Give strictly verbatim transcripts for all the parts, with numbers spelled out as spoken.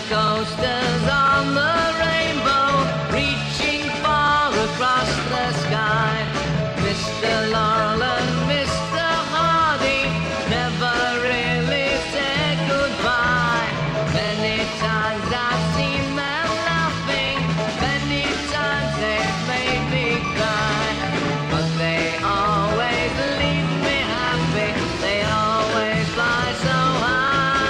coasters on the rainbow, reaching far across the sky. Mister Laurel and Mister Hardy never really said goodbye. Many times I've seen them laughing, many times they've made me cry, but they always leave me happy, they always fly so high.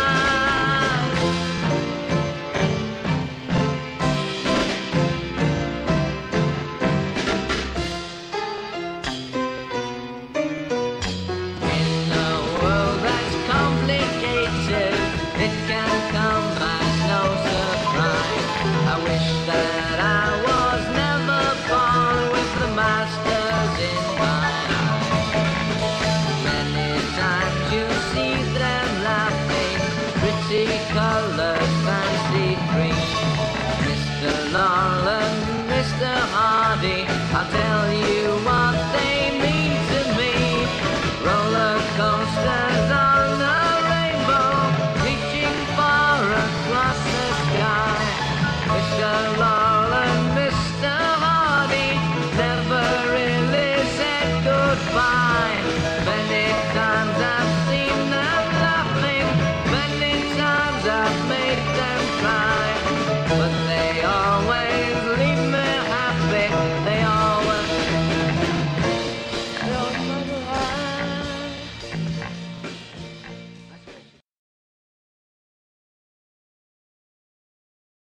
It can come as no surprise. I wish that I was never born with the masters in my eyes. Many times you see them laughing, pretty colors, fancy dreams. Mister Laurel and Mister Hardy, I'll tell you what they mean to me. Roller coasters on the across the sky. Mister Laurel and Mister Hardy never really said goodbye. Many times I've seen them laughing, many times I've made